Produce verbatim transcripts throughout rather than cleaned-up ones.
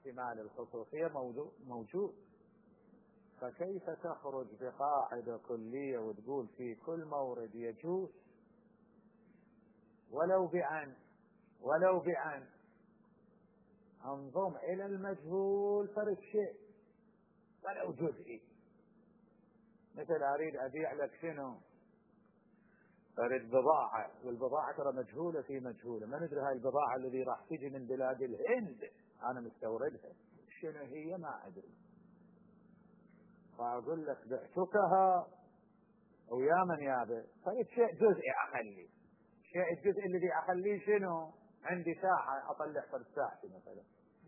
احتمال الخصوصية موجود، فكيف تخرج بقاعدة كلية وتقول في كل مورد يجوز ولو بأن ولو بأن انضم إلى المجهول فرد شيء ولو جزئي، مثل أريد أبيع لك شنو فرد بضاعة، والبضاعة ترى مجهولة في مجهولة، ما ندري هاي البضاعة الذي راح تيجي من بلاد الهند أنا مستوردها شنو هي ما أدري، فأقول لك بعتكها ويا من يابه فرد شيء جزئي أخلي، شيء الجزء الذي أخليه شنو عندي ساعة أطلع فرد ساعتي مثلا،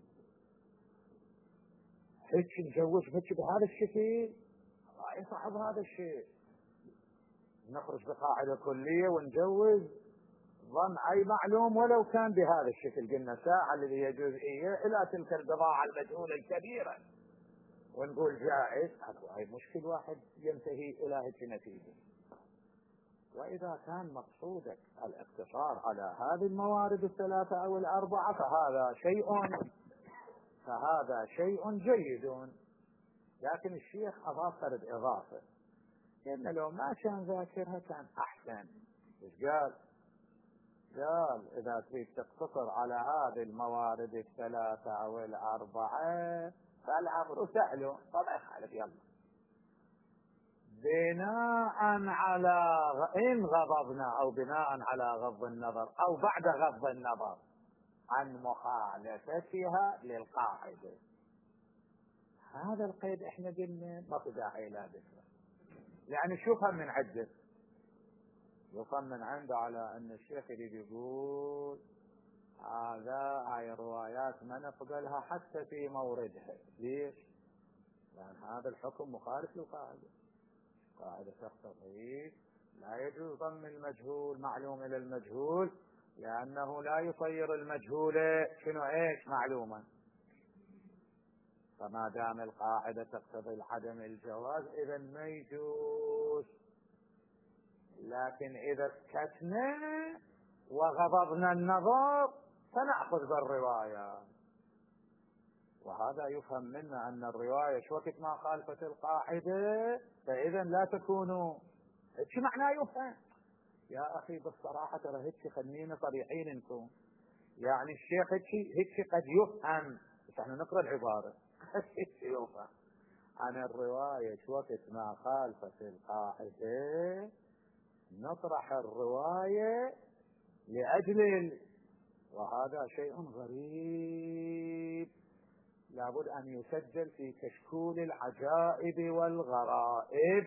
هيك نجوز هيك بهذا الشكل رأي صعب هذا الشيء، نخرج بقاعدة كلية ونجوز ضم أي معلوم ولو كان بهذا الشكل، قلنا ساعة الذي هي جزئية إلى تلك البضاعة المجهولة الكبيرة ونقول جائز، هاي مشكل واحد ينتهي إلى هيك نتيجة. وإذا كان مقصودك الاقتصار على هذه الموارد الثلاثة أو الأربعة فهذا شيء فهذا شيء جيد، لكن الشيخ أضاف فرد إضافة إن لو ما كان ذاكرها كان أحسن. إيش قال؟ قال إذا تريد تقتصر على هذه الموارد الثلاثة أو الأربعة فالأمر سهل، طبعا يخالف يلا بناء على إن غضبنا أو بناء على غض النظر أو بعد غض النظر عن مخالفتها للقاعدة. هذا القيد احنا قلنا ما في داعي لا ذكره، يعني شوفها من عده يفهم من عنده على ان الشيخ يريد يقول هذا هاي الروايات ما نقبلها حتى في موردها. ليش؟ لان هذا الحكم مخالف للقاعده، قاعده تقتضي لا يجوز ضم المجهول معلوم الى المجهول لانه لا يصير المجهول شنو ايش معلوما، فما دام القاعده تقتضي عدم الجواز اذا ما يجوز. لكن اذا سكتنا وغضبنا النظر فنأخذ بالرواية، وهذا يفهم منا ان الرواية شو وقت ما خالفت القاعدة فاذا لا تكونوا شو معناه يفهم. يا اخي بالصراحة ترى هيك خلينا صريحين نكون، يعني الشيخ هيك هيك قد يفهم بس احنا نقرأ العبارة هيك يفهم عن الرواية شو وقت ما خالفت القاعدة نطرح الرواية لأجل ال... وهذا شيء غريب لابد أن يسجل في كشكول العجائب والغرائب.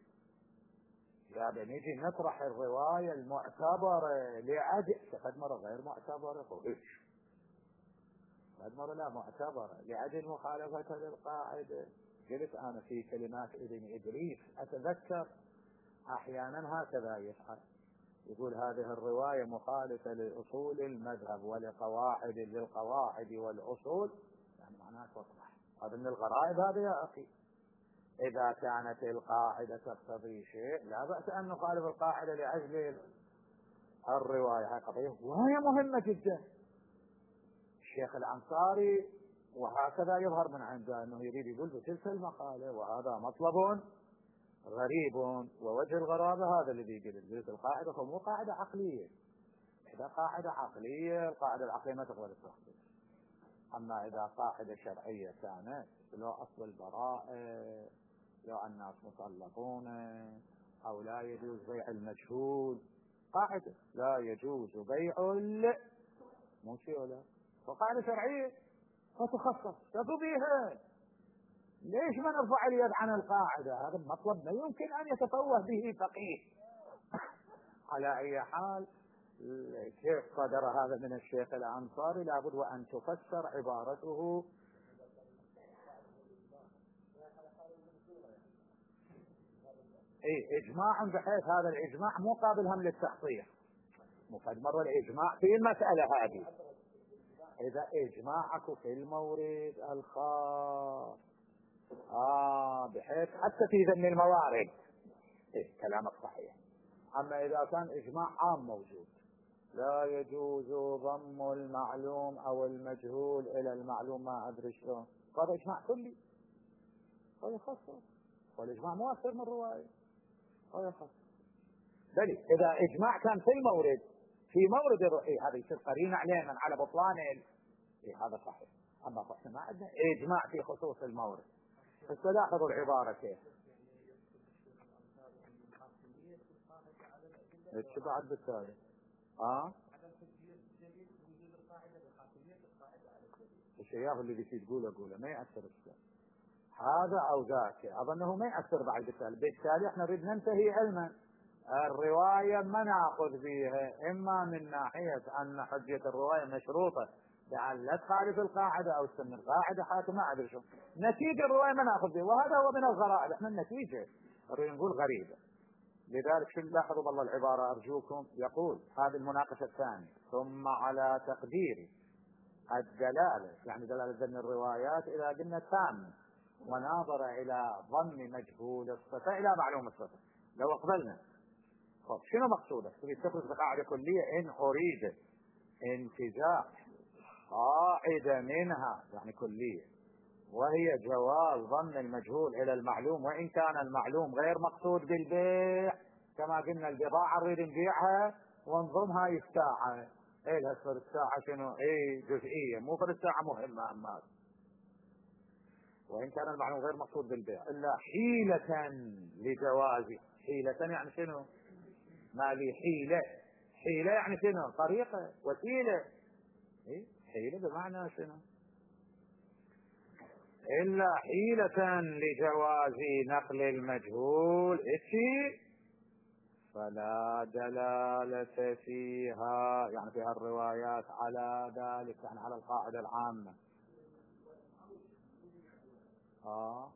يا بنيجي نطرح الرواية المعتبرة لأجل فقد مرة غير معتبرة إيش قد مرة لا معتبرة لأجل مخالفتها للقاعدة. قلت أنا في كلمات ابن إدريس أتذكر أحيانا هكذا يفعل، يقول هذه الرواية مخالفة لأصول المذهب ولقواعد للقواعد والأصول، يعني معناها تصلح. هذا من الغرائب هذا يا أخي. إذا كانت القاعدة تقتضي شيء لا بأس أن نخالف القاعدة لأجل الرواية. هذه قضية وهي مهمة جدا. الشيخ الأنصاري وهكذا يظهر من عنده أنه يريد يقول بتلك المقالة وهذا مطلب غريب، ووجه الغرابة هذا الذي يقول القاعدة فمو قاعدة عقلية. إذا قاعدة عقلية القاعدة العقلية ما تقبل التخصيص، أما إذا قاعدة شرعية كانت لو أصل البراءة لو الناس مطلقون أو لا يجوز بيع المجهول، قاعدة لا يجوز بيع مو شيء ولا وقاعدة شرعية فتخصص تبيها. ليش ما نرفع اليد عن القاعدة؟ هذا المطلب ما يمكن أن يتفوه به فقيه. على أي حال كيف صدر هذا من الشيخ الأنصاري لابد وأن تفسر عبارته. اي اجماع بحيث هذا الاجماع مو قابل هم للتخطيط، مفاد مرة الاجماع في المسألة هذه. اذا اجماعك في المورد الخاص اه بحيث حتى في ذم الموارد إيه كلامك صحيح. اما اذا كان اجماع عام موجود لا يجوز ضم المعلوم او المجهول الى المعلوم، ما ادري شلون، هذا اجماع كلي، هذا يخصص، والاجماع مؤثر من الروايه، هذا يخصص. بل اذا اجماع كان في المورد، في مورد الرؤية، هذا يصير قرينه علينا على بطلان إيه، هذا صحيح. اما احنا ما عندنا اجماع في خصوص المورد. بس لاحظوا العباره كيف، ايش بعد بالتالي اه الشيء اللي بيصير تقوله قوله ما يأثر الشيء هذا او ذاك، اظنه ما يأثر بعد بالتالي. بالتالي احنا نريد ننتهي علما الرواية ما ناخذ فيها، اما من ناحية ان حجة الرواية مشروطة لعل لا تخالف القاعدة او تسمى القاعدة حاكم، ما ادري شو نتيجة الرواية ما ناخذ فيها، وهذا هو من الغرائب. احنا النتيجة نريد نقول غريبة. لذلك شو لاحظوا بالله العبارة ارجوكم، يقول هذه المناقشة الثانية، ثم على تقدير الدلالة، يعني دلالة ذن الروايات إذا قلنا تام، وناظر إلى ضم مجهول الصفة إلى معلوم الصفة. لو اقبلنا طب شنو مقصوده؟ تريد تخرج بقاعدة كلية إن أريد انتزاع قاعدة منها يعني كلية، وهي جواز ضم المجهول إلى المعلوم وإن كان المعلوم غير مقصود بالبيع، كما قلنا البضاعة نريد نبيعها ونضمها الساعة، ايه الهسفر الساعة شنو ايه جزئية، مو في الساعة مهمة، اما وان كان المعلوم غير مقصود بالبيع الا حيلة لجوازه. حيلة يعني شنو؟ ما لي حيلة، حيلة يعني شنو؟ طريقة، وسيلة، ايه حيلة بمعنى شنو؟ الا حيلة لجواز نقل المجهول اشي فلا دلالة فيها، يعني فيها الروايات على ذلك، يعني على القاعدة العامة. اه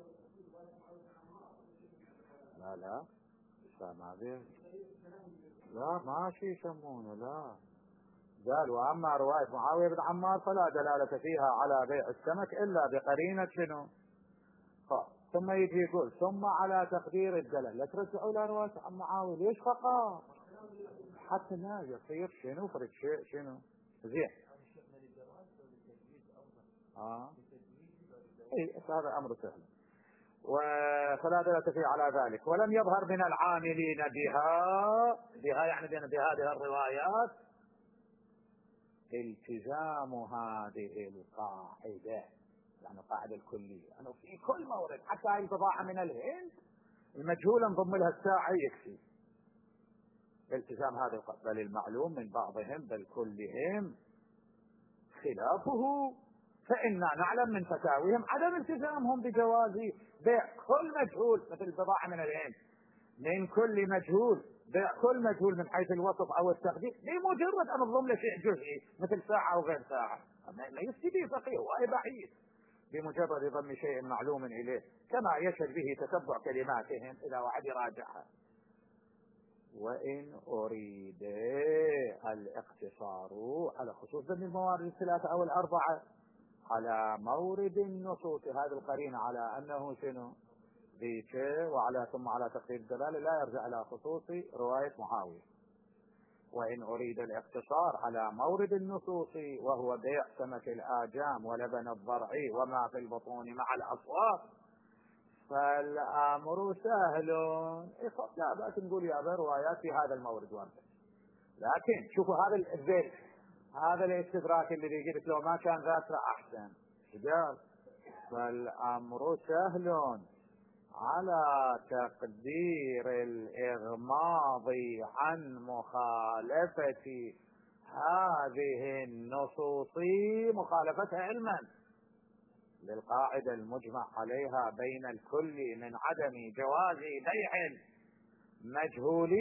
لا لا ما بيه، لا ماشي يسمونه، لا قال واما رواية معاوية بن عمار فلا دلالة فيها على بيع السمك الا بقرينة شنو. ثم يجي يقول ثم على تقدير الدلالة، لا ترجعوا الى رواية عن معاوية، ليش فقط حتى الناس يصير شنو فرق شيء شنو زين. اه اي هذا امر سهل. وفلا دلالة فيه على ذلك، ولم يظهر من العاملين بها، بها يعني بهذه الروايات التزام هذه القاعدة، يعني القاعدة الكلية انه في كل مورد حتى هاي البضاعة من الهند المجهولة نضم لها الساعة يكفي التزام هذه القاعدة. بل المعلوم من بعضهم بل كلهم خلافه، فإنا نعلم من فتاويهم عدم التزامهم بجواز بيع كل مجهول مثل البضاعة من الهند، من كل مجهول بيع كل مجهول من حيث الوصف او التقدير بمجرد ان نضم له شيء جزئي مثل ساعة او غير ساعة، ما يستفيد فقيه وهي بعيد بمجرد ضم شيء معلوم اليه، كما يشهد به تتبع كلماتهم اذا واحد يراجعها. وإن أريد الاقتصار على خصوص ضمن الموارد الثلاثة أو الأربعة على مورد النصوص، هذه القرينة على أنه شنو ذيك، وعلى ثم على تقدير الدلالة لا يرجع إلى خصوص رواية معاوية. وإن أريد الاقتصار على مورد النصوص وهو بيع سمك الآجام ولبن الضرعي وما في البطون مع الأصوات فالأمر سهل. لا بأس نقول يا أبا روايات في هذا المورد واردة، لكن شوفوا هذا الذيل، هذا الاستدراك اللي قلت لو ما كان ذاته أحسن قال فالأمر سهل على تقدير الإغماض عن مخالفة هذه النصوص مخالفتها علما للقاعدة المجمع عليها بين الكل من عدم جواز بيع المجهول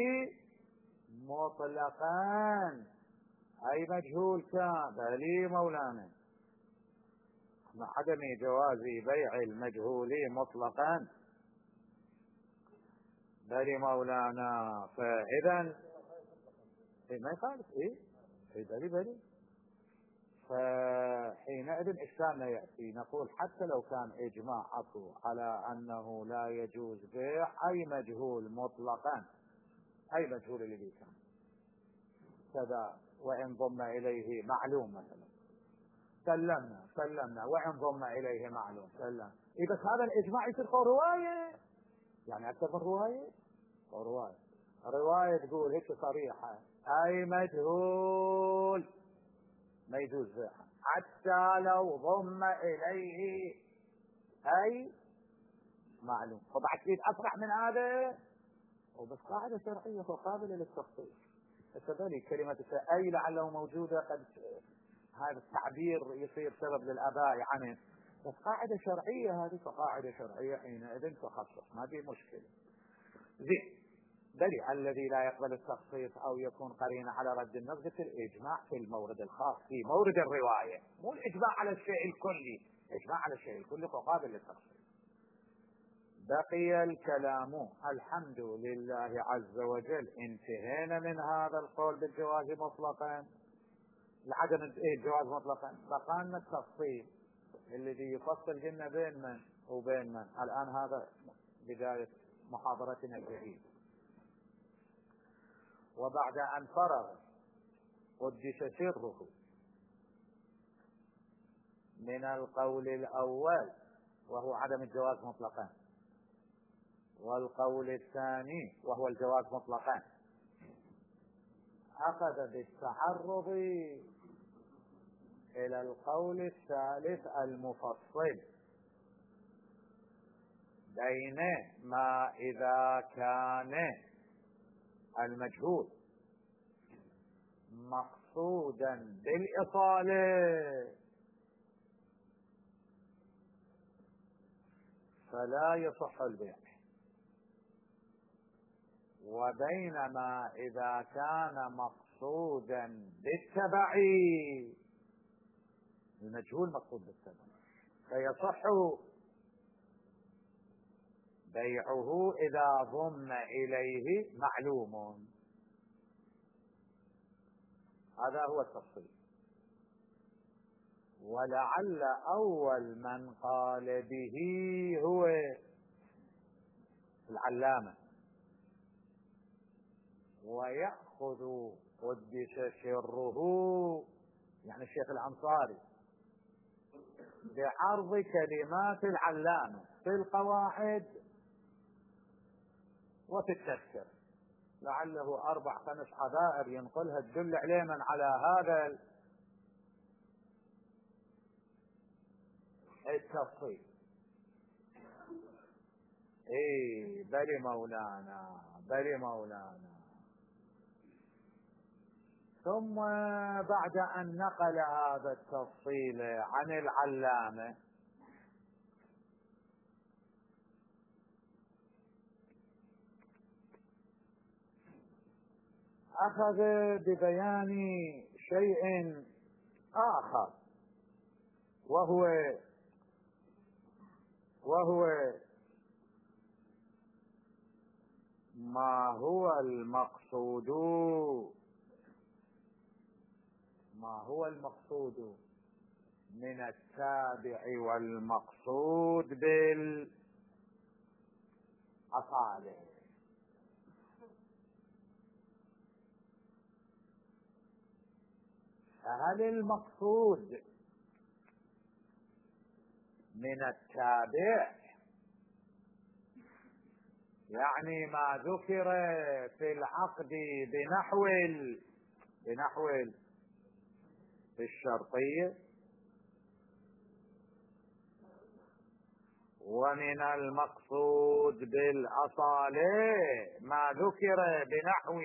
مطلقا. أي مجهول كان بلي مولانا، مع عدم جواز بيع المجهول مطلقا بلي مولانا، فإذا ما يخالف ايه بلي بلي. فحينئذ إشكالنا يأتي نقول حتى لو كان إجماع أكو على أنه لا يجوز بيع أي مجهول مطلقا، أي مجهول اللي كان كذا وإن ضم إليه معلوم مثلا، سلمنا سلمنا وإن ضم إليه معلوم سلم. إيه بس هذا الإجماع يصير رواية، يعني أكثر من رواية. رواية رواية تقول هيك صريحة أي مجهول ما يجوز بيعها حتى لو ضم إليه أي معلوم. فبعد كده أصرح من هذا، وبس قاعدة شرعية قابلة للتفصيل. كذلك كلمة أي لعله موجودة، قد هذا التعبير يصير سبب للآباء عنه، بس قاعدة شرعية هذه، فقاعدة شرعية حينئذ تخصص، ما في مشكلة. زين بل الذي لا يقبل التخصيص أو يكون قرينة على رد النظر في الإجماع في المورد الخاص في مورد الرواية، مو الإجماع على الشيء الكلي، إجماع على الشيء الكلي فقابل للتخصيص. بقي الكلام. الحمد لله عز وجل انتهينا من هذا القول بالجواز مطلقا، لعدم الجواز مطلقا. بقى لنا التفصيل الذي يفصل جنا بين من وبين من. الآن هذا بداية محاضرتنا الجديدة. وبعد أن فرغ قدس سره من القول الأول وهو عدم الجواز مطلقا، والقول الثاني وهو الجواز مطلقا، أخذ بالتعرض إلى القول الثالث المفصل بين ما إذا كان المجهول مقصودا بالإصالة فلا يصح البيع، وبينما إذا كان مقصودا بالتبع، المجهول مقصود بالتبع، فيصح بيعه إذا ضم إليه معلوم. هذا هو التفصيل. ولعل أول من قال به هو العلامة، ويأخذ قدس سره يعني الشيخ الأنصاري بعرض كلمات العلامة في القواعد وفي التذكر، لعله أربع خمس حبائر ينقلها تدل عليه من على هذا التفصيل. ايه بل مولانا بل مولانا. ثم بعد أن نقل هذا التفصيل عن العلامة أخذ ببيان شيء آخر، وهو وهو ما هو المقصود ما هو المقصود من التابع والمقصود بالأصالة. فهل المقصود من التابع يعني ما ذكر في العقد بنحو ال... بنحو ال... الشرطية، ومن المقصود بالأصالة ما ذكر بنحو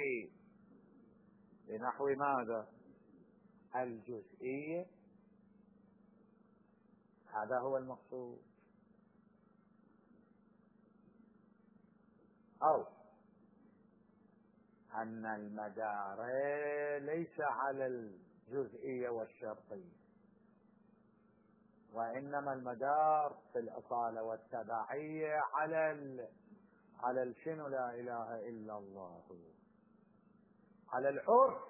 بنحو ماذا؟ الجزئية. هذا هو المقصود. أو أن المدار ليس على الجزئية والشرطية، وإنما المدار في الأصالة والتبعية على ال... على الشنو لا إله إلا الله، على العرف.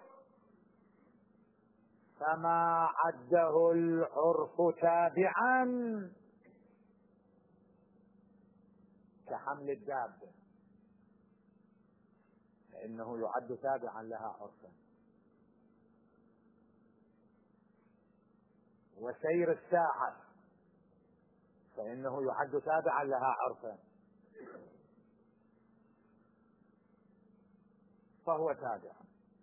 فما عده العرف تابعا كحمل الدابة، فإنه يعد تابعا لها عرفا. وسير الساعة فإنه يعد تابعا لها عرفا، فهو تابع،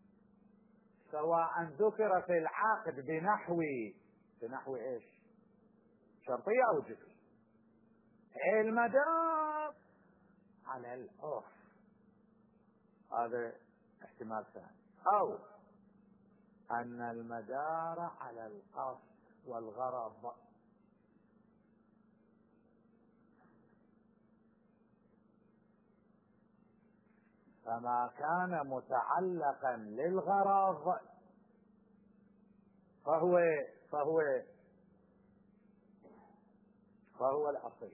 سواء ذكر في العقد بنحو بنحو ايش؟ شرطية او جزئية. المدار على العرف، هذا احتمال ثاني، او ان المدار على القصد والغرض، فما كان متعلقا للغرض فهو فهو فهو الأصيل،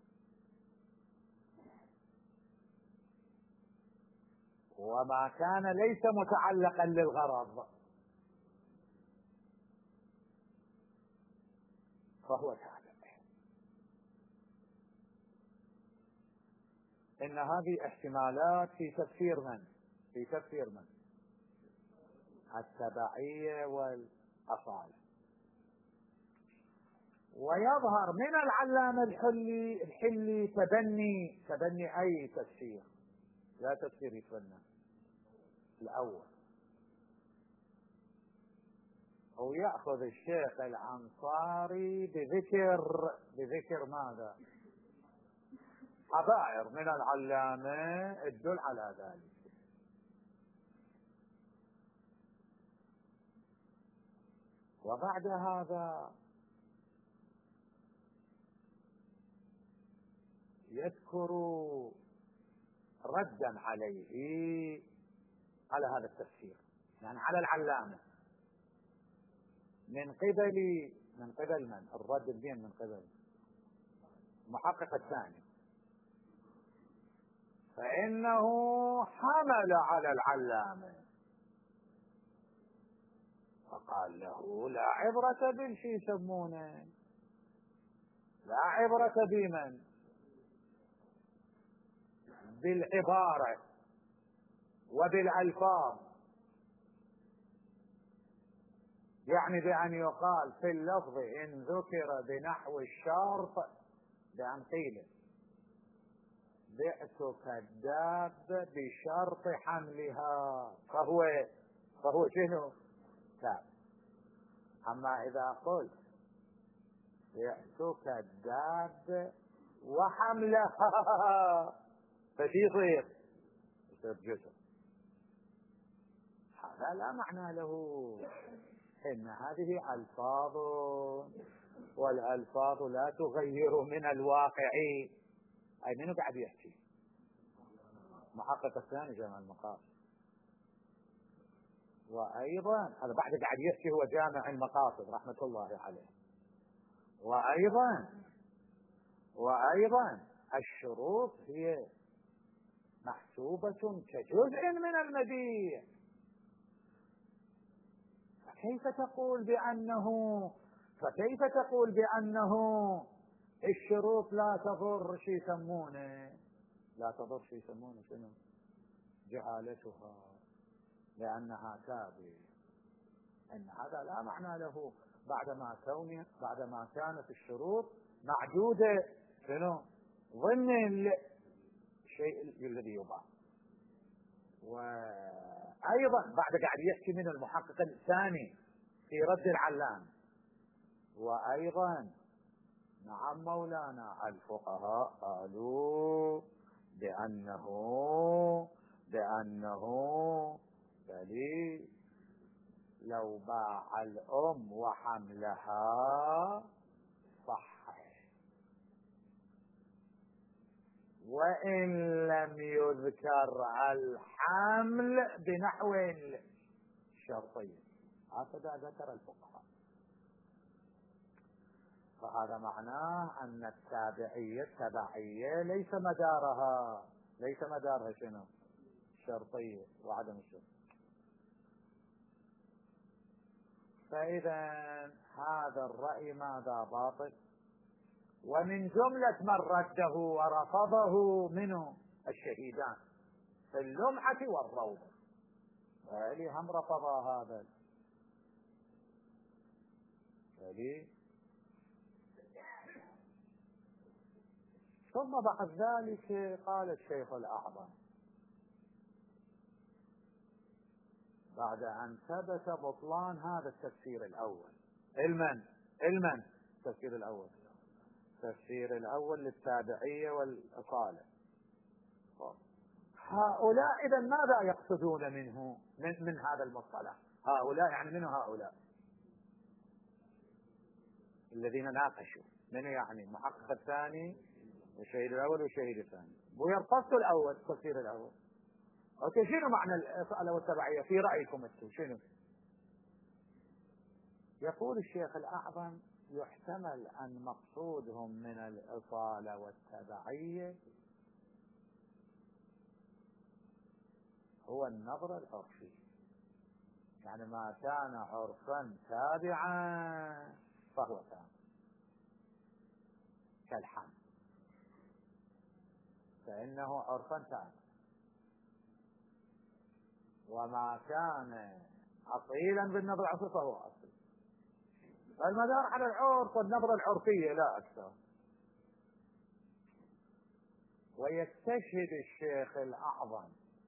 وما كان ليس متعلقا للغرض فهو تابع. إن هذه احتمالات في تفسير من في تفسير من التبعية والأصالة. ويظهر من العلامة الحلي الحلي تبني تبني أي تفسير، لا تفسير يتبنى الأول، هو يأخذ الشيخ الأنصاري بذكر بذكر ماذا؟ عبائر من العلامة تدل على ذلك. وبعد هذا يذكر ردا عليه على هذا التفسير، يعني على العلامة من قبل من قبل من؟ الرد الدين من قبل المحقق الثاني، فإنه حمل على العلامة فقال له لا عبرة بالشي يسمونه، لا عبرة بمن؟ بالعبارة وبالألفاظ، يعني بأن يقال في اللفظ إن ذكر بنحو الشرط بأن قيل بعتك الدابة بشرط حملها فهو فهو شنو؟ لا. أما إذا قلت بعتك الدابة وحملها فشي يصير؟ يصير جزء. هذا لا معنى له، إن هذه ألفاظ والألفاظ لا تغير من الواقع. أي منو قاعد يحكي؟ محقق الثاني جامع المقاصد. وأيضا هذا بعد قاعد يحكي هو جامع المقاصد رحمة الله عليه. وأيضا وأيضا الشروط هي محسوبة كجزء من المبيع، فكيف تقول بأنه فكيف تقول بأنه الشروط لا تضر شي يسمونه لا تضر شي يسمونه شنو؟ جهالتها لأنها تابع. إن هذا لا معنى له بعدما كون بعدما كانت الشروط معدودة شنو؟ ضمن الشيء الذي يباع. وأيضا بعد قاعد يحكي من المحقق الثاني في رد العلام. وأيضا نعم مولانا الفقهاء قالوا بأنه بأنه بلي لو باع الأم وحملها صح، وإن لم يذكر الحمل بنحو الشرطية، هكذا ذكر الفقهاء. فهذا معناه أن التابعية التبعية ليس مدارها ليس مدارها شنو؟ الشرطية وعدم الشرط. فإذا هذا الرأي ماذا؟ باطل. ومن جملة من رده ورفضه منه الشهيدان في اللمعة والروضة، فإلي هم رفضا هذا فلي ثم بعد ذلك قال الشيخ الأعظم بعد أن ثبت بطلان هذا التفسير الأول. المن المن التفسير الأول التفسير الأول للتابعية والأصالة. هؤلاء إذا ماذا يقصدون منه من, من هذا المصطلح؟ هؤلاء يعني منه هؤلاء الذين ناقشوا منه، يعني المحقق الثاني والشهيد الأول والشهيد الثاني. ويرقص الأول التفسير الأول. أوكي، شنو معنى الأصالة والتبعية في رأيكم انتم؟ شنو يقول الشيخ الأعظم؟ يحتمل أن مقصودهم من الأصالة والتبعية هو النظر العرفي، يعني ما كان عرفا تابعا فهو تام كالحمل، فإنه عرفا تام، وما كان أصيلا بالنظر العرفي فهو أصيل. المدار على العرف والنظرة العرفية لا أكثر. ويستشهد الشيخ الأعظم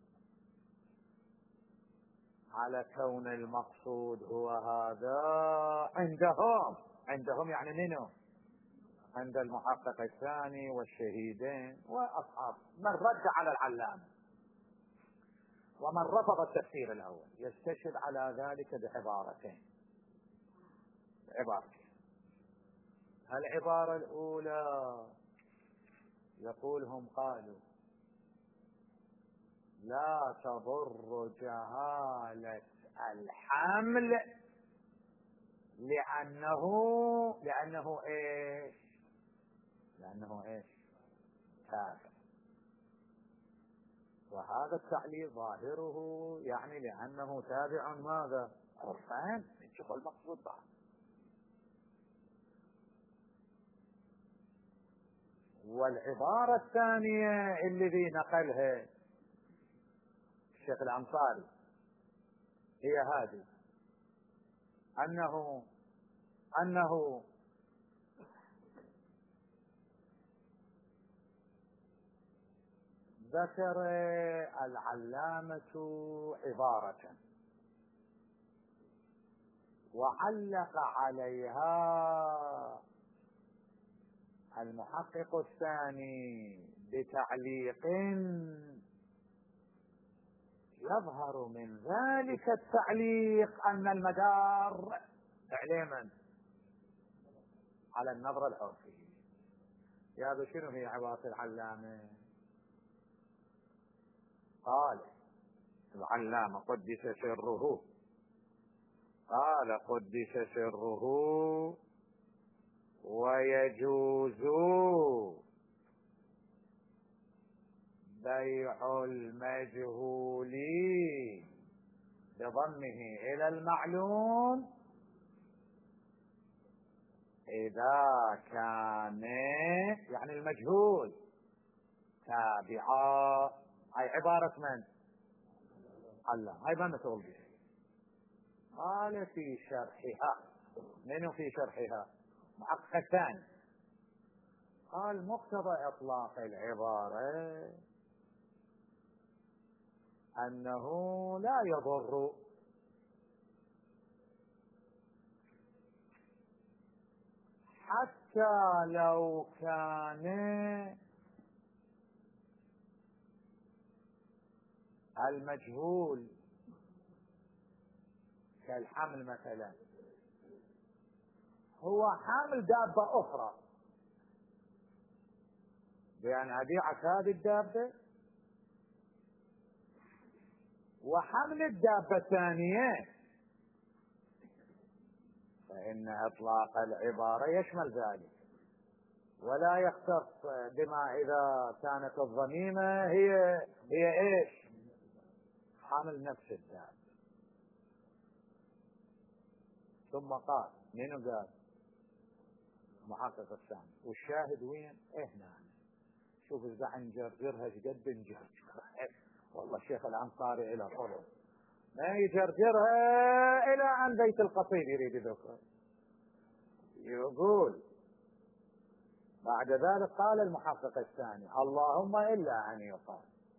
على كون المقصود هو هذا عندهم عندهم يعني منه عند المحقق الثاني والشهيدين وأصحاب من رد على العلامة ومن رفض التفسير الأول. يستشهد على ذلك بعبارتين عبارتين. العبارة الأولى يقول هم قالوا لا تضر جهالة الحمل لأنه لأنه إيش لأنه إيش تابع. وهذا التعليل ظاهره يعني لأنه تابع ماذا عرفان. نشوف المقصود بعد. والعبارة الثانية الذي نقلها الشيخ الأنصاري هي هذه، أنه أنه ذكر العلامة عبارة وعلق عليها المحقق الثاني بتعليق يظهر من ذلك التعليق أن المدار علما على النظرة العرفية. يا شنو هي عبارة العلامة؟ قال العلامة قدس سره قال قدس سره ويجوز بيع المجهول بضمه إلى المعلوم إذا كان يعني المجهول تابعا. هاي عبارة من؟ الله. هاي ما نقول بها. قال في شرحها. منو في شرحها؟ محقق الثاني. قال مقتضى إطلاق العبارة أنه لا يضر حتى لو كان المجهول كالحمل مثلا هو حامل دابة أخرى، بأن أبيعك هذه الدابة وحمل الدابة الثانية، فإن إطلاق العبارة يشمل ذلك ولا يختص بما إذا كانت الضميمة هي هي إيش حمل نفس الدابة. ثم قال منو قال؟ محقق الثاني. والشاهد وين؟ هنا شوف إذا نجرجرها قد نجرجرها. والله الشيخ الأنصاري إلى طول ما يجرجرها إلى أن بيت القصيد يريد ذكره. يقول بعد ذلك قال المحقق الثاني: اللهم إلا أن يقال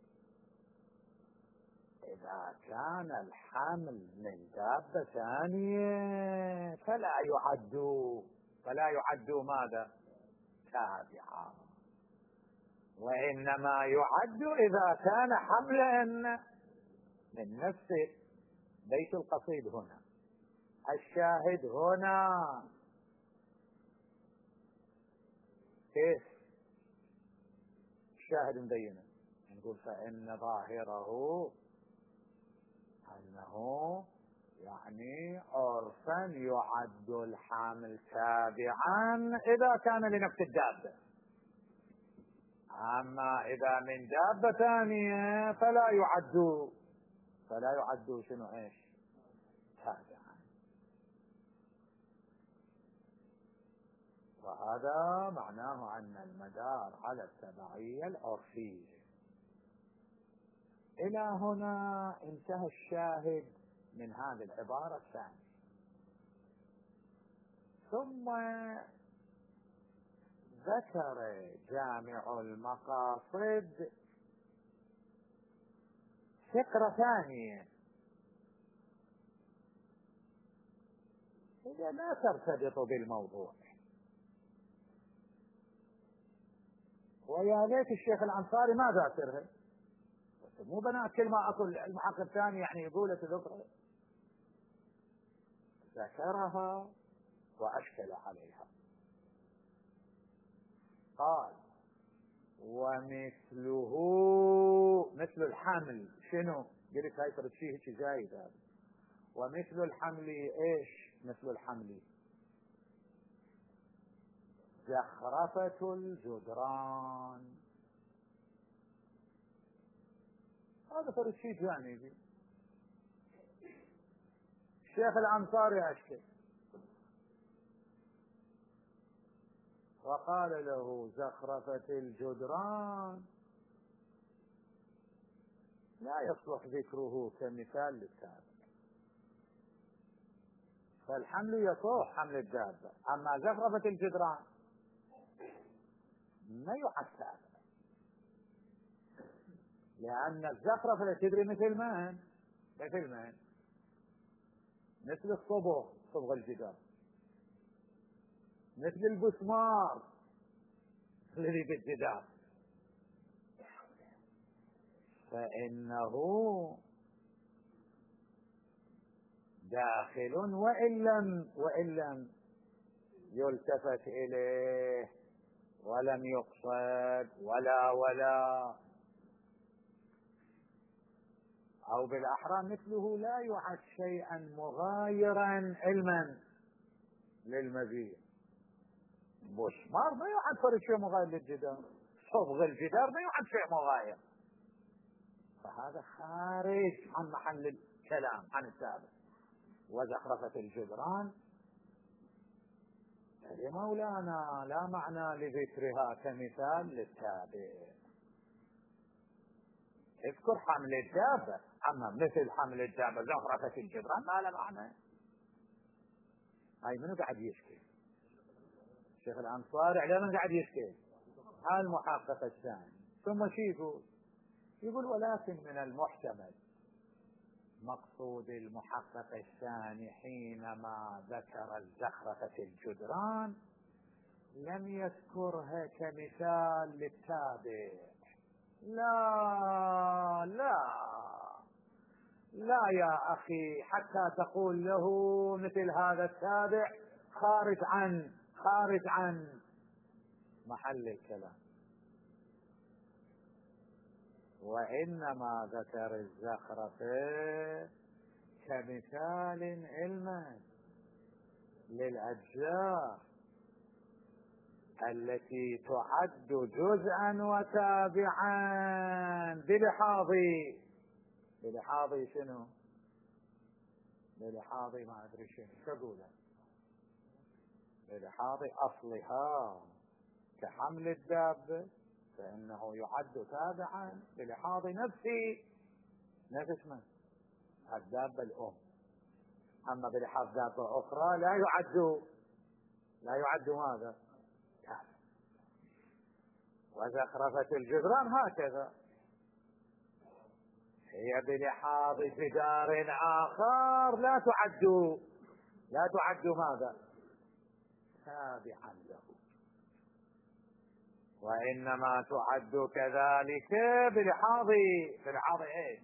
إذا كان الحمل من دابة ثانية فلا يعد فلا يعد ماذا؟ تابعا، وإنما يعد إذا كان حملا من نفس بيت القصيد. هنا الشاهد هنا كيف؟ الشاهد مبينه، نقول فإن ظاهره أنه يعني عرفا يعد الحامل تابعا إذا كان لنفس الدابة، أما إذا من دابة ثانية فلا يعد فلا يعد شنو إيش؟ تابعا. وهذا معناه أن المدار على التبعية العرفية. إلى هنا انتهى الشاهد من هذه العبارة الثانية. ثم ذكر جامع المقاصد فكرة ثانية هي لا ترتبط بالموضوع، ويا ليت الشيخ الأنصاري ما ذاكرها، مو بنات كل ما أقول المحقق الثاني يعني يقول تذكرها، ذكرها وأشكل عليها. قال: ومثله مثل الحمل شنو؟ قلت هاي صارت فيه شيء زايد هذا. ومثل الحمل ايش؟ مثل الحمل زخرفة الجدران. هذا صارت شيء جانبي. الشيخ الأنصاري أشكل وقال له: زخرفة الجدران لا يصلح ذكره كمثال للتابع، فالحمل يصح حمل الدابة، أما زخرفة الجدران ما يعد تابع، لأن الزخرفة تدري مثل من؟ مثل من؟ مثل الصبغ، صبغ الجدار، مثل البسمار الذي بالجدار، فإنه داخل وإن لم وإن لم يلتفت إليه ولم يقصد ولا ولا أو بالأحرى مثله لا يعد شيئا مغايرا علما للمزيد. بسمار ما يعد فرق شيء مغاير للجدار، صبغ الجدار ما يعد شيء مغاير، فهذا خارج عن محل الكلام عن السابق. وزخرفة الجدران يا مولانا لا معنى لذكرها كمثال للتابع. اذكر حمل الدابة، أما مثل حمل الدابة زخرفة الجدران ما له معنى. هاي منو قاعد يشكي؟ الشيخ الأنصاري على من قاعد يشكي؟ المحقق الثاني. ثم شي يقول؟ يقول: ولكن من المحتمل مقصود المحقق الثاني حينما ذكر الزخرفة الجدران لم يذكرها كمثال للتابع. لا لا لا يا أخي، حتى تقول له مثل هذا التابع خارج عن خارج عن محل الكلام. وإنما ذكر الزخرفة كمثال علما للأجزاء التي تعد جزءا وتابعا بلحاظ بلحاظ شنو؟ بلحاظ ما أدري شنو تقوله، بلحاظ أصلها كحمل الدابة فإنه يعد تابعا بلحاظ نفسه نفس من؟ الدابة الأم. أما بلحاظ دابة أخرى لا يعد لا يعد ماذا؟ وزخرفة الجدران هكذا هي بلحاظ جدار آخر لا تعد لا تعد ماذا؟ تابعا له، وإنما تعد كذلك بلحاظ بلحاظ ايش؟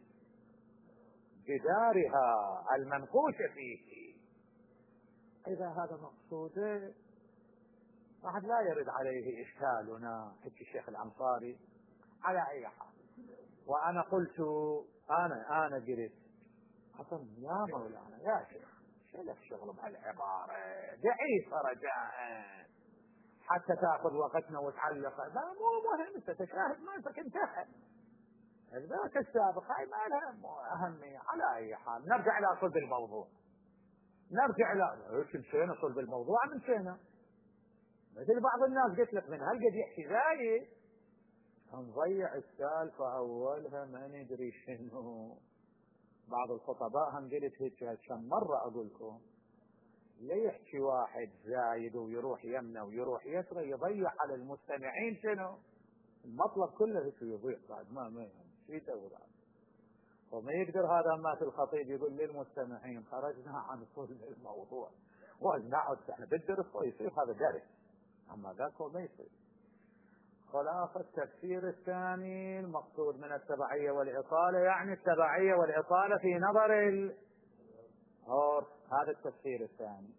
جدارها المنقوش فيه. إذا هذا مقصوده واحد لا يرد عليه إشكالنا حتى الشيخ الأنصاري على أي حال. وأنا قلت أنا أنا قلت أصلا يا مولانا يا شيخ شو لك شغل بهالعبارة ضعيفة رجاء حتى تأخذ وقتنا وتعلق، لا مو مهم، أنت تشاهد مالك انتهى ذاك السابق، هاي ما لها أهمية. على أي حال نرجع إلى صلب الموضوع، نرجع إلى ايش مشينا صلب الموضوع مشينا مثل بعض الناس قلت لك من هالقد يحكي زايد هنضيع السالفة أولها ما ندري شنو. بعض الخطباء هم قلت هيك كم مرة أقول لكم ليه يحكي واحد زايد ويروح يمنه ويروح يسرى يضيع على المستمعين شنو المطلب كله هيك يضيع بعد ما ما شو يسوي بعد. وما يقدر هذا ما في الخطيب يقول للمستمعين خرجنا عن صلب الموضوع ونقعد احنا بالدرس يصير هذا درس، اما ذاك هو ما يصير. خلاصة التفسير الثاني المقصود من التبعية والإطالة يعني التبعية والإطالة في نظر العرف، هذا التفسير الثاني.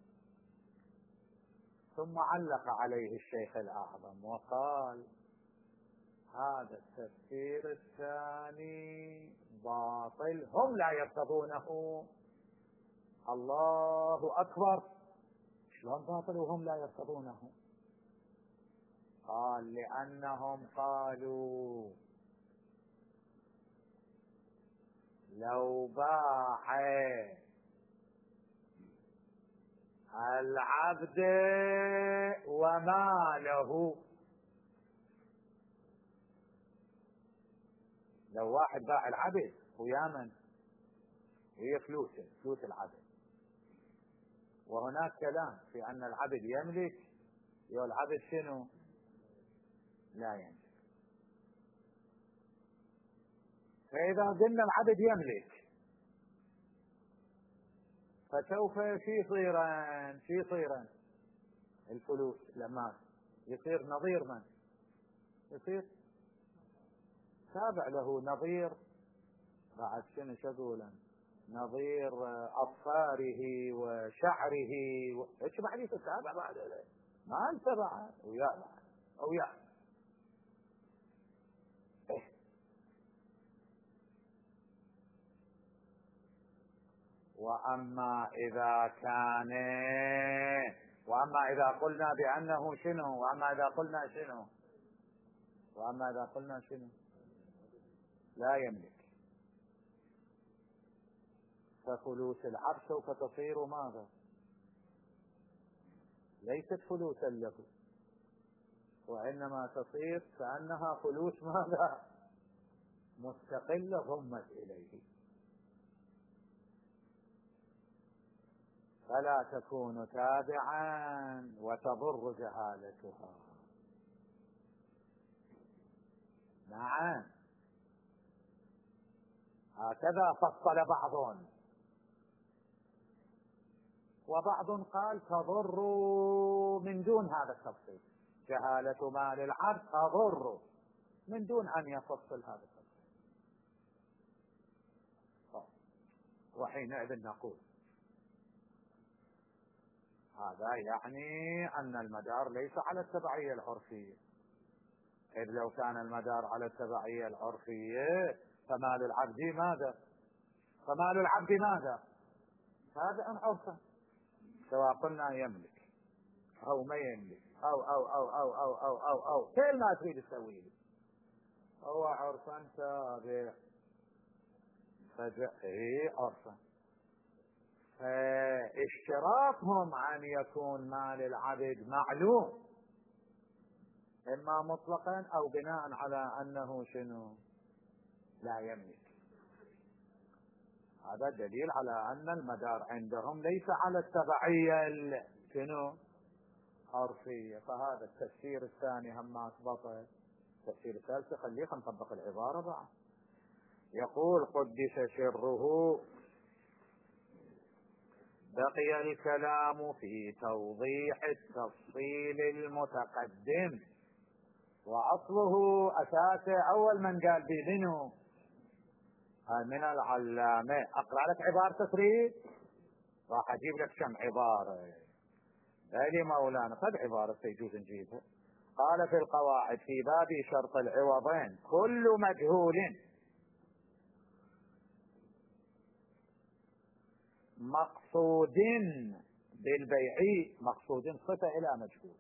ثم علق عليه الشيخ الأعظم وقال هذا التفسير الثاني باطل، هم لا يرتضونه. الله أكبر، شلون باطل وهم لا يرتضونه؟ قال لأنهم قالوا لو باع العبد وماله، لو واحد باع العبد ويا من هي فلوسه فلوس العبد، وهناك كلام في أن العبد يملك والعبد شنو لا يملك. فإذا قلنا العبد يملك فسوف في يصيران في يصيران الفلوس لما يصير نظير من يصير تابع له نظير بعد شنو شغولا نظير أظفاره وشعره و... ايش بعد يتابع بعد ما انتبع ويا او يا وأما إذا كان وأما إذا قلنا بأنه شنو وأما إذا قلنا شنو وأما إذا قلنا شنو لا يملك، ففلوس العبد سوف تصير ماذا؟ ليست فلوسا له، وإنما تصير كأنها فلوس ماذا؟ مستقلة ضمت إليه، فلا تكون تابعا وتضر جهالتها. نعم هكذا فصل بعض، وبعض قال تضر من دون هذا التفصيل، جهالة مال العبد تضر من دون أن يفصل هذا التفصيل. وحينئذ نقول هذا يعني أن المدار ليس على التبعية العرفية، إذ لو كان المدار على التبعية العرفية فمال العبد ماذا؟ فمال العبد ماذا؟ هذا عرفا، سواء قلنا يملك أو ما يملك أو أو أو أو أو أو أو أو كل ما تريد تسوي له هو عرفا تابع فجأة عرفا. اشتراطهم أن يكون مال العبد معلوم إما مطلقا أو بناء على أنه شنو لا يملك، هذا دليل على أن المدار عندهم ليس على التبعية شنو عرفية. فهذا التفسير الثاني هم ما أثبته. التفسير الثالث خليه نطبق العبارة بعد. يقول قدس سره: بقي الكلام في توضيح التفصيل المتقدم، وأصله أساسه أول من قال بذنه من العلامة. أقرأ لك عبارة تفريد، راح أجيب لك كم عبارة. هذه مولانا قد عبارة يجوز نجيبها. قال في القواعد في باب شرط العوضين: كل مجهول مقصود بالبيع، مقصود صفة إلى مجهول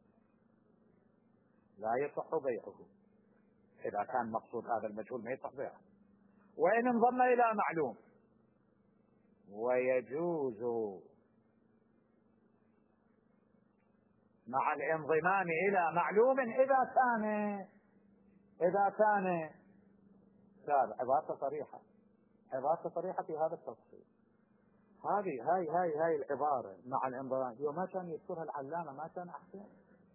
لا يصح بيعه. إذا كان مقصود هذا المجهول ما يصح بيعه، وإن انضم إلى معلوم. ويجوز مع الانضمام إلى معلوم إذا كان إذا كان هذا عبارة صريحة، عبارة صريحة في هذا التفصيل. هذه هاي هاي هاي العبارة مع الانضمام هو ما كان يذكرها العلامة، ما كان أحسن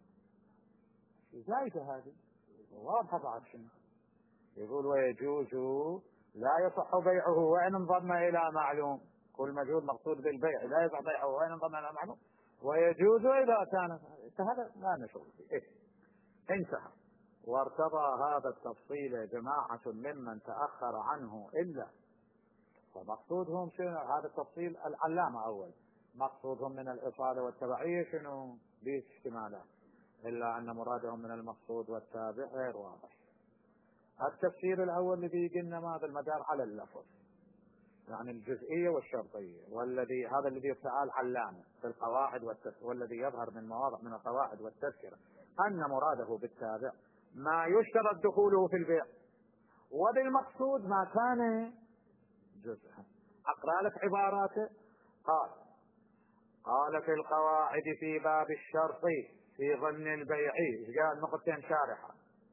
زايدة. هذه واضحة بعد شنو يقول: ويجوز لا يصح بيعه وإن انضم إلى معلوم. كل مجهول مقصود بالبيع لا يصح بيعه وإن انضم إلى معلوم. ويجوز إذا كان هذا لا نشوف إيه. انتهى. وارتضى هذا التفصيل جماعة ممن تأخر عنه إلا، ومقصودهم شنو هذا التفصيل؟ العلامة أول مقصودهم من الإصالة والتبعية شنو؟ باستكماله، إلا أن مرادهم من المقصود والتابع غير واضح. التفسير الأول الذي قلنا ماذا المدار على اللفظ، يعني الجزئية والشرطية، والذي هذا الذي يسأل علامة في القواعد والتفسير، والذي يظهر من مواضع من القواعد والتذكرة أن مراده بالتابع ما يشترط دخوله في البيع، وبالمقصود ما كان جزءا. أقرأ لك عباراته. قال قال في القواعد في باب الشرط في ضمن البيع، قال نقطتين شارحة: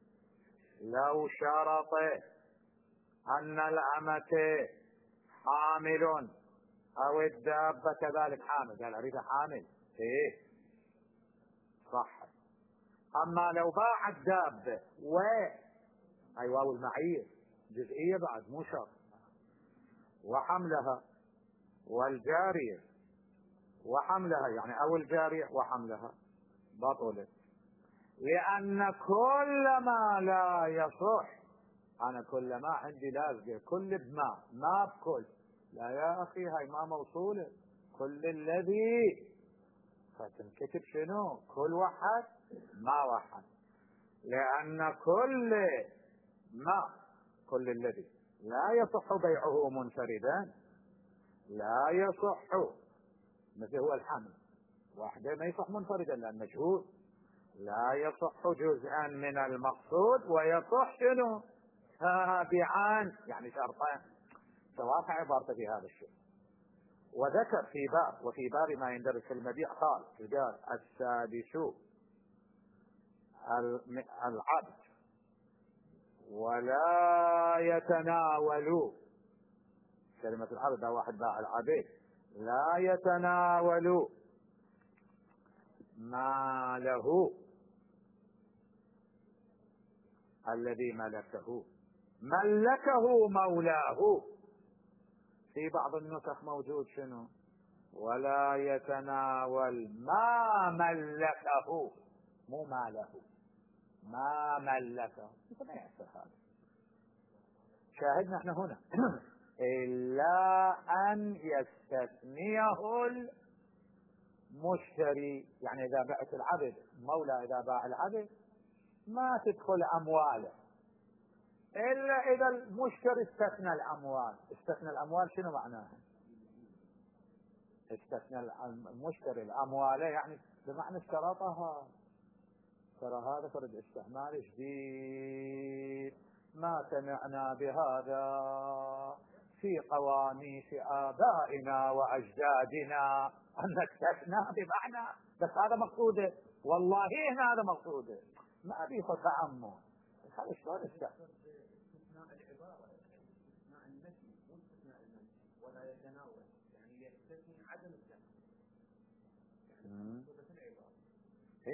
لو شرط أن الأمة حامل أو الدابة كذلك حامل، قال أريد حامل إيه صح. أما لو باع الدابة و أي واو المعية جزئية بعد مو شرط، وحملها والجارية وحملها يعني أو الجارية وحملها بطلت، لأن كل ما لا يصح، أنا كل ما عندي لازقة كل بما ما بكل، لا يا أخي هاي ما موصولة، كل الذي فتنكتب شنو؟ كل واحد ما واحد، لأن كل ما كل الذي لا يصح بيعه منفردا لا يصح، مثل هو الحمل واحدة ما يصح منفردا لأن مجهول، لا يصح جزءا من المقصود ويصح شنو؟ تابعان يعني شرطان. توافع عبارته في هذا الشيء. وذكر في باب وفي باب ما يندرج في المبيع قال قال السادس العبد ولا يتناول، كلمة العبد ده واحد باع العبيد، لا يتناول ما له الذي ملكه، ملكه مولاه. في بعض النسخ موجود شنو؟ ولا يتناول ما ملكه، مو ماله، ما ملكه. ما يحصل هذا. شاهدنا احنا هنا إلا أن يستثنيه المشتري، يعني إذا بعت العبد مولى، إذا باع العبد ما تدخل أمواله إلا إذا المشتري استثنى الأموال. استثنى الأموال شنو معناها؟ استثنى المشتري الأموال يعني بمعنى اشترطها، ترى هذا فرد استعمال جديد ما سمعنا بهذا في قواميس آبائنا وأجدادنا، أن استثنى بمعنى بس هذا مقصوده، والله هنا هذا مقصوده، ما بيخ تأمل. هذا شلون استثنى؟ استثناء العبارة استثناء النفي مو استثناء المنفي. ولا يتناول يعني يستثني عدم التناول، يعني مقصودة العبارة.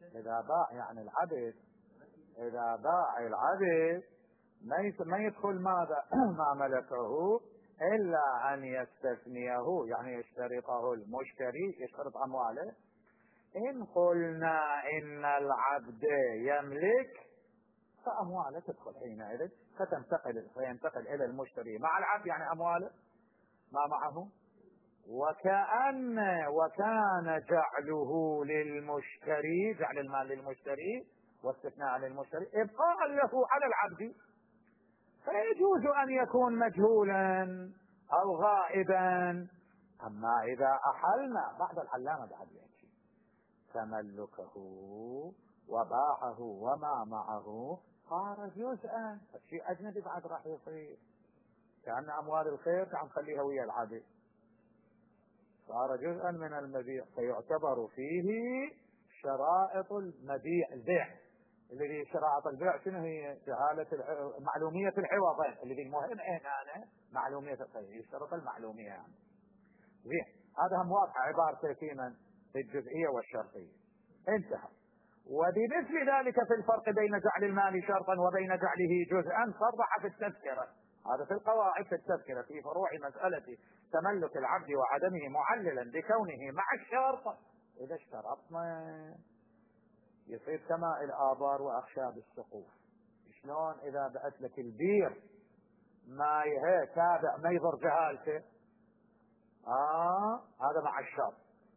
إذا باع يعني العبد، إذا باع العبد ما يدخل ماذا ما ملكه إلا أن يستثنيه، يعني يشترطه المشتري، يشترط أمواله. إن قلنا إن العبد يملك فأمواله تدخل حينئذ، فتنتقل فينتقل إلى المشتري مع العبد، يعني أمواله ما معه. وكأن وكان جعله للمشتري، جعل المال للمشتري واستثناء للمشتري إبقاء له على العبد، فيجوز أن يكون مجهولا أو غائبا. أما إذا أحلنا بعد الحلامة بعد يأتي تملكه وباعه وما معه صار جزءا، شيء أجنبي بعد راح يصير، كأن أموال الخير تعال نخليها ويا العبد، صار جزءا من المبيع، فيعتبر فيه شرائط المبيع البيع. الذي شرائط البيع شنو هي؟ جهالة معلومية العوضين، الذي المهم هنا معلومية الخير، يشترط المعلومية يعني. زين، هذا هم واضحة عبارته في من؟ في الجزئية والشرطية. انتهى. وبمثل ذلك في الفرق بين جعل المال شرطا وبين جعله جزءا صرح في التذكرة، هذا في القواعد في التذكرة في فروع مسألة تملك العبد وعدمه معللا بكونه مع الشرط. إذا اشترطنا يصير كما الآبار وأخشاب السقوف. شلون؟ إذا بعت لك البير ما يهي تابع ما يضر جهالته، آه هذا مع الشرط.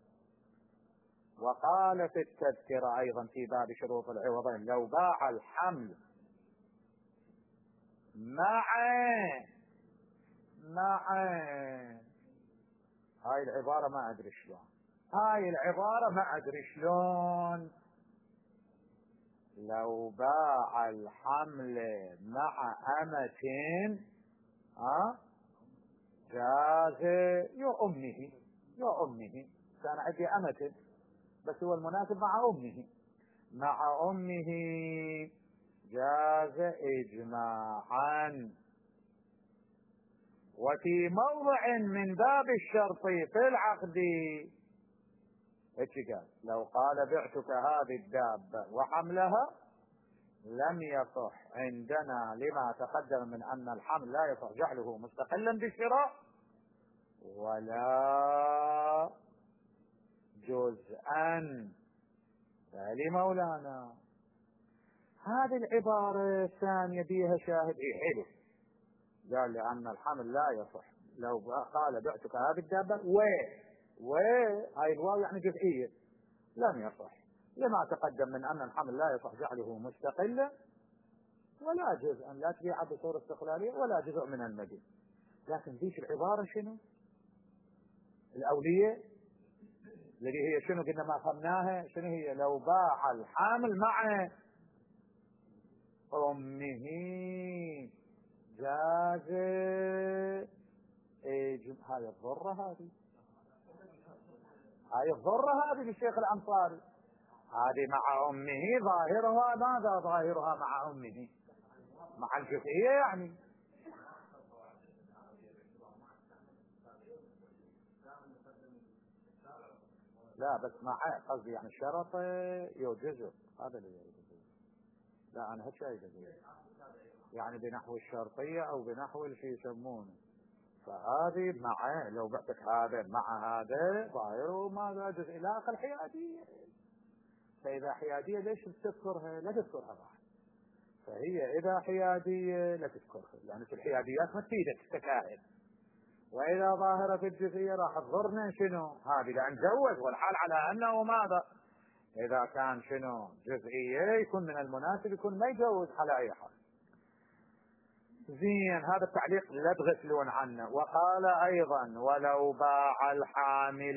وقال في التذكرة أيضا في باب شروط العوضين لو باع الحمل مع مع هاي العبارة ما أدري شلون، هاي العبارة ما أدري شلون لو باع الحمل مع أمة ها جاز يا أمه يا أمه كان عندي أمة بس هو المناسب مع أمه مع أمه جاز إجماعا. وفي موضع من باب الشرط في العقد ايش قال؟ لو قال بعتك هذه الدابة وحملها لم يصح عندنا لما تقدم من أن الحمل لا يصح جعله مستقلا بالشراء ولا جزءا. فلمولانا هذه العبارة الثانية بيها شاهد ايه حلو، قال لأن الحمل لا يصح لو قال بعتك هذه الدابة و و هاي الواو يعني جزئية لم يصح لما تقدم من أن الحمل لا يصح جعله مستقلا ولا جزءا، لا تبيع بصورة استقلالية ولا جزء من المبيع. لكن ذيك العبارة شنو؟ الأولية الذي هي شنو قلنا ما فهمناها شنو هي؟ لو باع الحامل مع أمه جاز إجم... هاي الضرة هذه هاي الضرة هذه للشيخ الأنصاري، هذه مع أمه ظاهرها ماذا؟ ظاهرها مع أمه مع الجزئية يعني. لا بس مع قصدي يعني شرط يجزء هذا اللي يجزء. لا أنا هالشيء يجزء يعني بنحو الشرطية أو بنحو اللي يسمونه. فهذه مع لو بعتك هذا مع هذا ظاهره ماذا؟ جزء لا أقل حيادية. فإذا حيادية ليش تذكرها؟ لا تذكرها بعد. فهي إذا حيادية لا تذكرها لأن في الحياديات ما تفيدك تكاهل. وإذا ظاهرة في الجزئية راح تضرنا شنو؟ هذه لأن جوز والحال على أنه ماذا؟ إذا كان شنو جزئية يكون من المناسب يكون ما يجوز على أي حال. زين، هذا التعليق لا تغفلون عنه. وقال أيضا ولو باع الحامل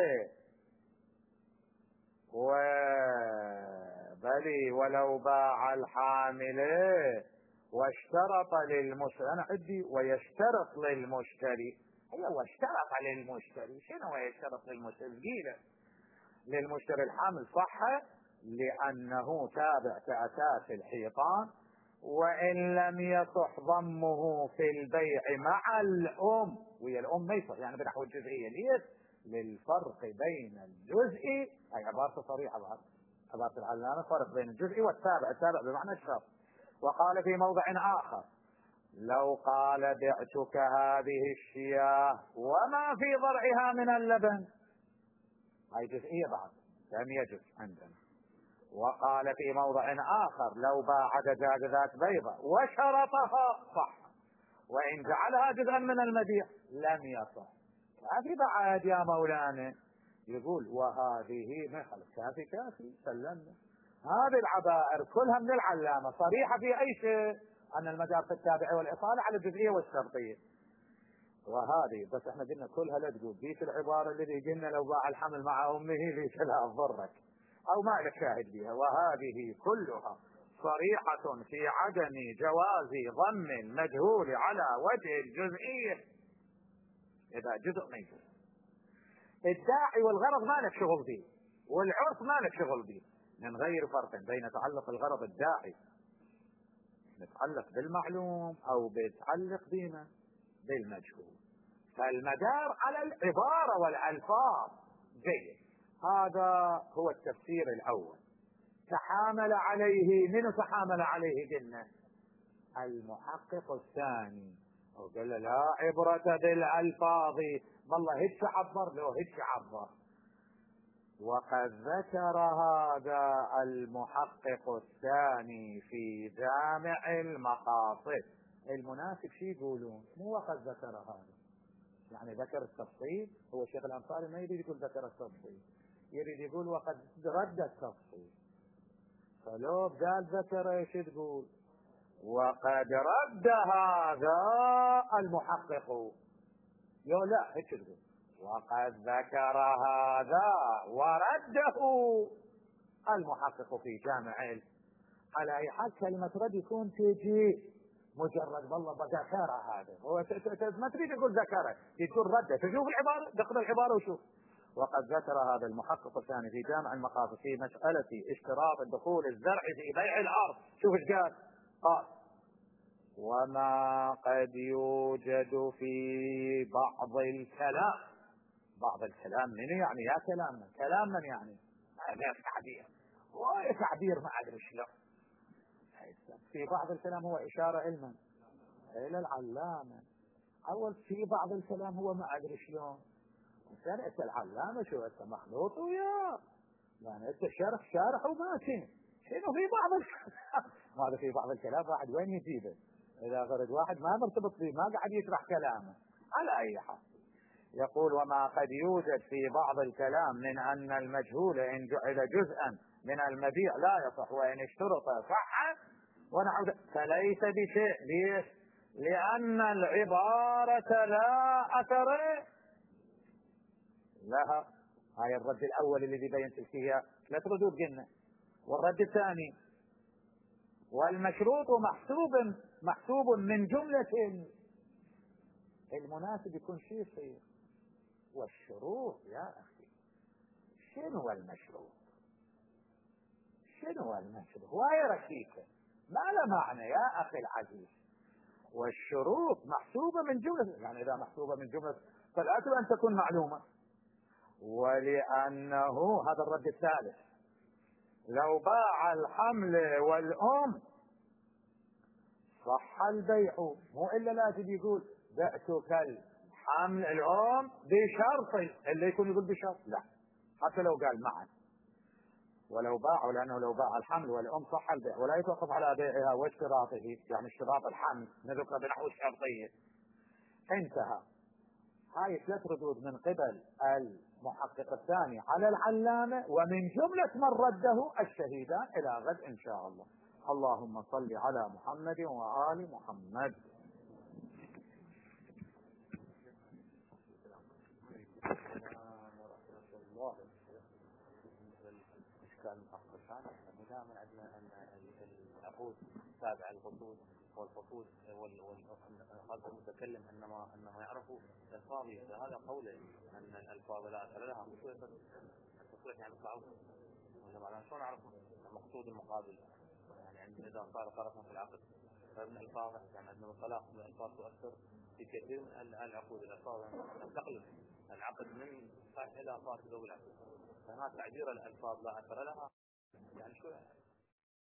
وبلي ولو باع الحامل واشترط للمشتري، أنا عندي ويشترط للمشتري، هي واشترط للمشتري شنو ويشترط للمشتري؟ قيله للمشتري الحامل صح لأنه تابع كأساس الحيطان وإن لم يصح ضمه في البيع مع الأم وهي الأم ما يصح يعني بنحو الجزئية ليش؟ للفرق بين الجزء أي عبارة صريحة بعد عبارة العلامة فرق بين الجزئي والتابع، التابع بمعنى الشرط. وقال في موضع آخر: لو قال بعتك هذه الشياه وما في ضرعها من اللبن، هاي جزئية بعد لم يجز عندنا. وقال في موضع آخر: لو باع دجاج ذات بيضة وشرطها صح، وإن جعلها جزءا من المبيع لم يصح. كافي بعد يا مولانا. يقول وهذه مثل كافي كافي سلمنا. هذه العبائر كلها من العلامة صريحة في أي شيء، أن المدار في التابع والإصالة على الجزئية والشرطية. وهذه بس احنا قلنا كلها لا تقول ذيك العبارة الذي قلنا لو باع الحمل مع أمه ذيك لا تضرك أو ما لك شاهد بها. وهذه كلها صريحة في عدم جواز ضم المجهول على وجه الجزئية إذا جزء ما يجوز. الداعي والغرض ما لك شغل به، والعرف ما لك شغل به، من غير فرق بين تعلق الغرض الداعي متعلق بالمعلوم أو بيتعلق بما بالمجهول. فالمدار على العبارة والألفاظ. جيد، هذا هو التفسير الأول. تحامل عليه، من تحامل عليه؟ قلنا المحقق الثاني، أو قال لا عبرة بالألفاظ، والله هيك عبر له هيك عبر. وقد ذكر هذا المحقق الثاني في جامع المقاصد. المناسب شي يقولون مو وقد ذكر هذا، يعني ذكر التفصيل. هو الشيخ الأنصاري ما يريد يقول ذكر التفصيل، يريد يقول وقد رد التفصيل. فلو قال ذكر ايش تقول؟ وقد رد هذا المحقق. يو لا هيك تقول وقد ذكر هذا ورده المحقق في جامع. على اي حال كلمة رد يكون تجي مجرد والله ذكر هذا، هو ما تريد تقول ذكره، تقول رده. تشوف العبارة، دقق العبارة وشوف. وقد ذكر هذا المحقق الثاني في جامع المقاصد في مسألة اشتراط الدخول الزرع في بيع الأرض. شوف ايش قال؟ قال وما قد يوجد في بعض الكلام. بعض الكلام من يعني يا كلامنا؟ كلام من يعني؟ هذا تعبير، وهي تعبير ما أدري شلون. في بعض الكلام هو إشارة علما إلى العلامة. أول في بعض الكلام هو ما أدري شلون. سنة العلامة شو أنت مخلوط وياه، يعني أنت شرح شارح وماشي. شنو في بعض الكلام؟ ماذا في بعض الكلام واحد وين يجيبه؟ إذا فرد واحد ما مرتبط فيه ما قاعد يشرح كلامه. على أي حال يقول وما قد يوجد في بعض الكلام من أن المجهول إن جعل جزءا من المبيع لا يصح، وإن اشترط صح ونعود فليس بشيء. ليش؟ لأن العبارة لا أثر لها. هاي الرد الأول الذي بينت فيها ثلاث ردود قلنا. والرد الثاني والمشروط محسوب محسوب من جملة المناسب يكون شيء يصير. والشروط يا أخي شنو المشروط؟ شنو المشروط؟ وهي رشيكة ما له معنى يا أخي العزيز. والشروط محسوبة من جملة، يعني إذا محسوبة من جملة فالأكل أن تكون معلومة. ولأنه هذا الرد الثالث لو باع الحمل والأم صح البيع، مو إلا لازم يقول بعتك الحمل الأم بشرط، اللي يكون يقول بشرط لا، حتى لو قال معا. ولو باعوا، لأنه لو باع الحمل والأم صح البيع ولا يتوقف على بيعها واشتراطه، يعني اشتراط الحمل نذكر بنحو الشرطية. انتهى. هاي ثلاث ردود من قبل المحقق الثاني على العلامة، ومن جملة من رده الشهيدان. إلى غد إن شاء الله. اللهم صل على محمد وآل محمد. الإشكال المحقق الثاني أنه دائما عندنا أن العقود تابع الخطوط والخطوط والخلق المتكلم انما انما يعرفوا الألفاظ. هذا قوله ان الألفاظ لا اثر لها التصريح، يعني يطلعوا ولا شلون نعرفوا المقصود المقابل؟ يعني اذا صار طرفا في العقد فمن الألفاظ، يعني عندنا الطلاق من الألفاظ تؤثر في كثير من العقود. الألفاظ تقلب العقد من صحيح الى فاسد بالعقد، فهناك تعبير الألفاظ لا اثر لها يعني شو